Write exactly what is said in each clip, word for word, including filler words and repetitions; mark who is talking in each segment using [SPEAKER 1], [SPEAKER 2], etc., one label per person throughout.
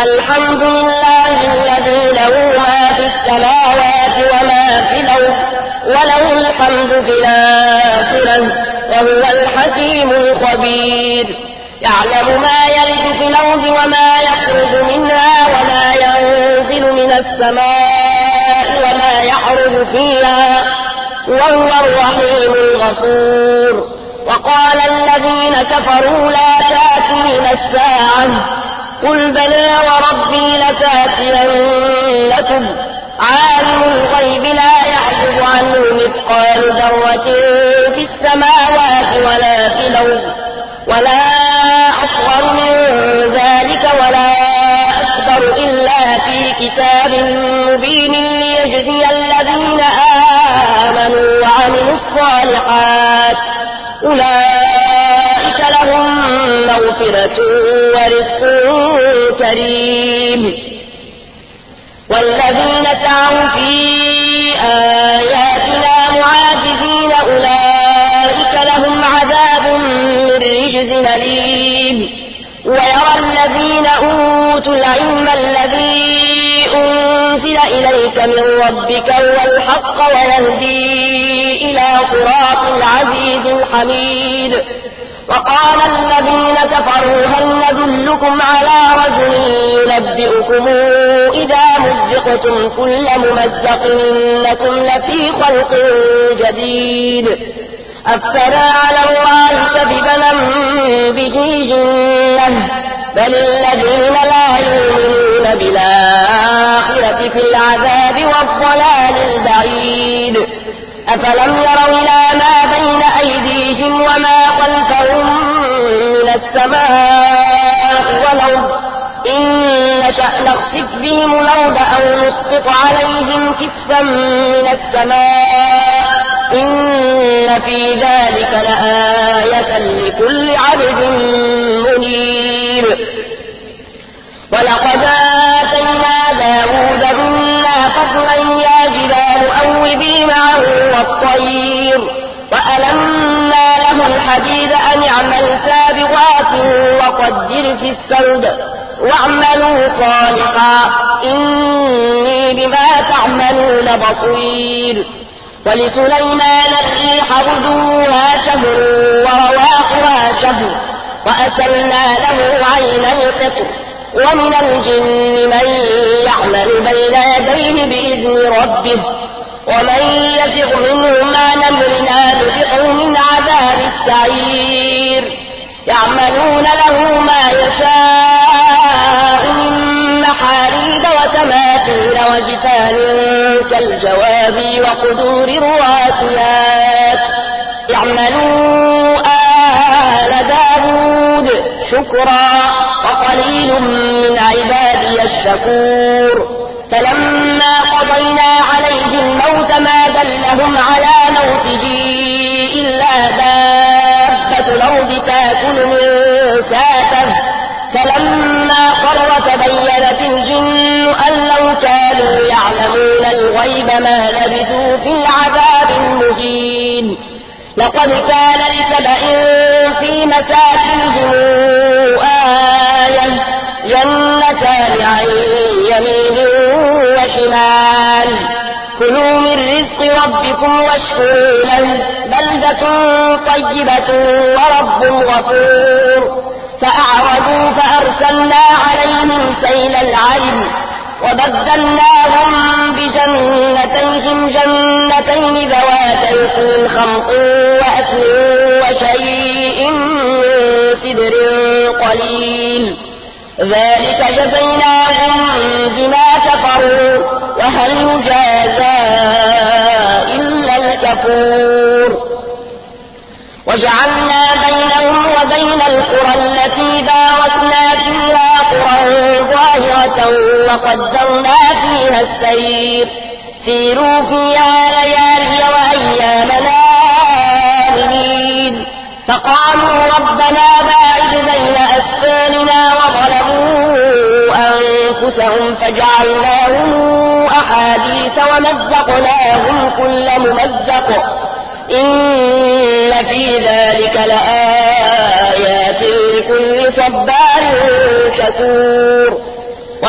[SPEAKER 1] الحمد لله الذي له ما في السماوات وما في الأرض وله الحمد في الآخرة وهو الحكيم الخبير. يعلم ما يلج في الأرض وما يخرج منها وما ينزل من السماء وما يعرج فيها وهو الرحيم الغفور. وقال الذين كفروا لا تأتينا الساعة قل بلى وربي لتأتينكم عالم الغيب لا يعزب عنه مثقال ذرة في السماوات ولا في الأرض ولا أصغر من ذلك ولا أكبر إلا في كتاب مبين ليجزي الذين آمنوا وعملوا الصالحات أولئك لهم مغفرة ورزق كريم. والذين سعوا في آياتنا معاجزين أولئك لهم عذاب من رجز أليم. ويرى الذين أوتوا العلم الذي أنزل إليك من ربك هو الحق ويهدي إلى صراط العزيز الحميد. وقال الذين كفروا هل ندلكم على رجل ينبئكم إذا مزقتم كل ممزق إنكم لفي خلق جديد أفترى على الله كذبا به جنة بل الذين لا يؤمنون بالآخرة في العذاب والضلال البعيد. أفلم يروا إلى ما بين أيديهم وما خلفهم من السماء والأرض إن نشأ نخسف بهم الأرض أو نسقط عليهم كسفا من السماء إن في ذلك لآية لكل عبد منيب. ولقد آتينا داود منا فضلا يا جبال أوبي معه والطير وألنا له الحديد أن اعمل سابغات وقدر في السرد واعملوا صالحا إني بما تعملون بصير. ولسليمان الريح غدوها شهر ورواحها شهر وأسلنا له عين القطر ومن الجن من يعمل بين يديه بإذن ربه ومن يزغ منهم عن أمرنا نذقه من عذاب السعير. يعملون له ما يشاء من محاريب وتماثيل وجفان كالجواب وقدور الراسيات. اعملوا آل داود شكرا وقليل من عبادي الشكور. فلما قضينا عليه الموت ما دلهم على موته إلا دابة الأرض تأكل من ساته فلما خر تبينت الجن أن لو كانوا يعلمون الغيب ما لبثوا في العذاب المهين. لقد كان لسبأ في مساكنهم آية جنتان عن يمين وشمال كلوا من رزق ربكم واشكروا له بلدة طيبة ورب غفور. فأعرضوا فأرسلنا عليهم سيل العرم وبدلناهم بجنتيهم جنتين ذواتي أكل خمط وأكل وشيء من سدر قليل ذلك جزيناهم بما كفروا وهل يجازى إلا الكفور. وجعلنا بينهم وبين القرى التي باركنا فيها قرى ظاهرة وقدرنا فيها السير سيروا فيها ليالي وأيامنا آمنين. فقالوا ربنا باعد بين أسفارنا وظلموا أنفسهم فجعلناهم أحاديث ومزقناهم كل ممزق إن في ذلك لآيات لكل صبار شكور.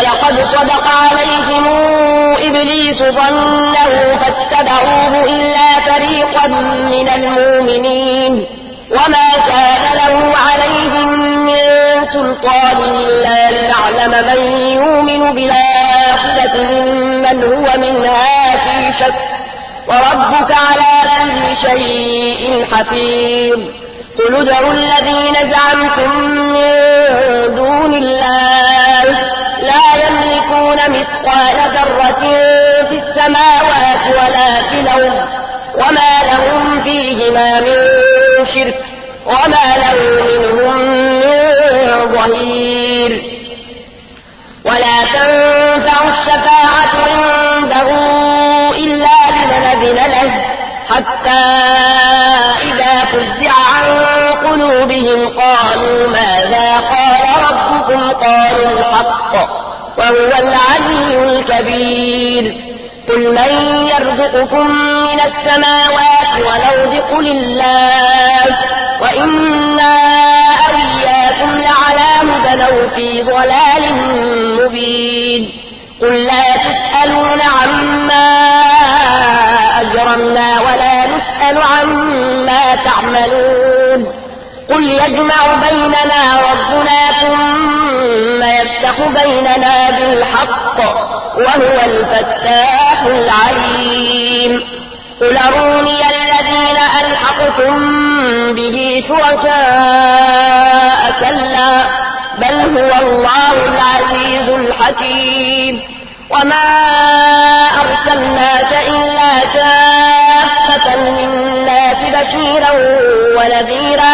[SPEAKER 1] ولقد صدق عليهم إبليس ظنه فاتبعوه إلا فريقا من المؤمنين وما كان له عليهم من سلطان إلا لنعلم من يؤمن بالآخرة ممن هو منها في شك وربك على كل شيء حفيظ قل ادعوا الذين زعمتم من دون الله لا يملكون مثقال ذرة في السماوات ولا في الأرض وما لهم فيهما من شرك وما له منهم من ظهير ولا تنفع الشفاعة عنده إلا لمن أذن له حتى إذا فزع عن قلوبهم قالوا ماذا قال ربكم قالوا الحق وهو العلي الكبير قل من يرزقكم من السماوات والأرض قل الله وإنا أوياكم لعلى هدى أو في ضلال مبين قل لا تسألون عما أجرمنا ولا نسأل عما تعملون قل يجمع بيننا ربنا ثم يفتح بيننا بالحق وهو الفتاح العليم قل أروني الذين ألحقتم به شركاء كلا بل هو الله العزيز الحكيم وما أرسلناك إلا كافة للناس بشيرا ونذيرا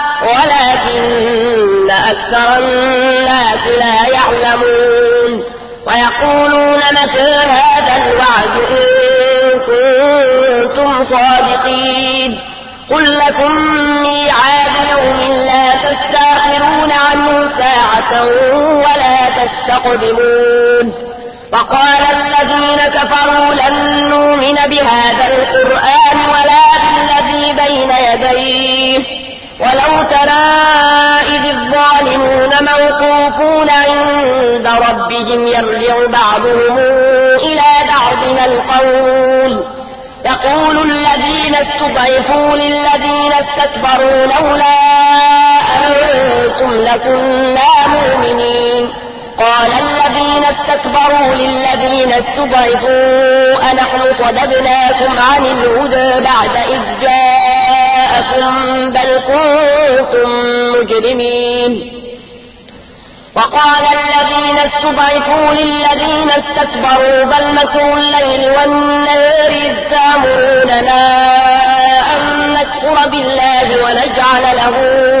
[SPEAKER 1] ولكن أكثر الناس لا يعلمون ويقولون متى هذا الوعد إن كنتم صادقين قل لكم ميعاد يوم لا تستأخرون عنه ساعة ولا تستقدمون وقال الذين كفروا لن نؤمن بهذا القرآن ولا بالذي بين يديه ولو ترى إذ الظالمون موقوفون عند ربهم يرجع بعضهم إلى بعض القول يقول الذين استضعفوا للذين استكبروا لولا أنتم لكنا مؤمنين قال الذين استكبروا للذين استضعفوا أنحن صددناكم عن الهدى بعد إذ جاءكم بل كنتم مجرمين وقال الذين استضعفوا للذين استكبروا بل مكروا الليل والنهار إذ تأمروننا أن نكفر بالله ونجعل له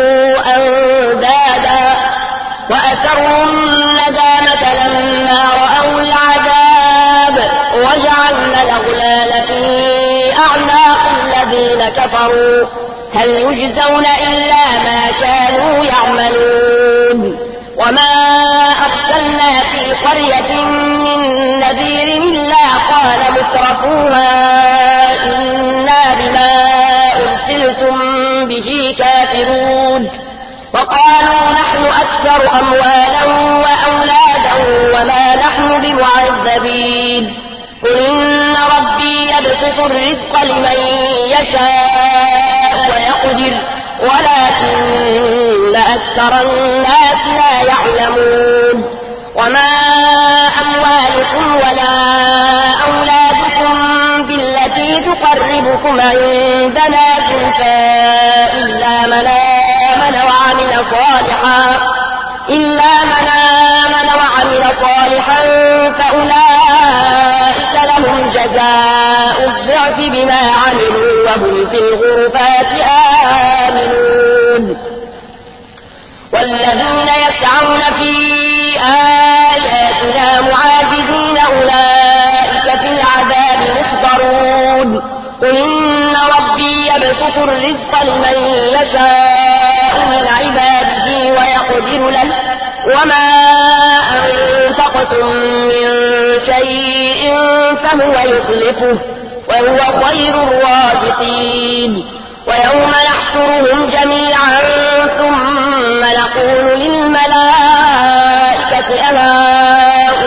[SPEAKER 1] أندادا وأسروا الندامة لما رأوا العذاب وجعلنا الأغلال في أعناق الذين كفروا هل يجزون إلا ما كانوا يعملون وما أرسلنا في قرية من نذير إلا قال مترفوها إنا بما أرسلتم به كافرون وقالوا نحن أكثر أموالا وأولادا وما نحن بمعذبين قل إن ربي يبسط الرزق لمن يشاء ويقدر ولكن أكثر الناس لا يعلمون وما أموالكم ولا أولادكم بالتي تقربكم عندنا زلفى إلا من آمن وعمل صالحا إلا من آمن وعمل صالحا فأولئك لهم جزاء الضعف بما عملوا وهم في الغرفات آمنون والذين يسعون في آياتنا معاجزين أولئك في العذاب محضرون قل إن ربي يبسط الرزق لمن يشاء من عباده ويقدر له وما أنفقتم من شيء فهو يخلفه وهو خير الرازقين ويوم نحشرهم جميعا ثم نقول للملائكة أهؤلاء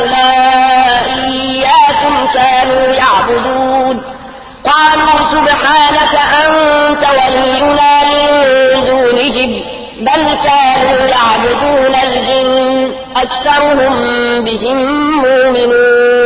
[SPEAKER 1] أكثرهم بهم مؤمنون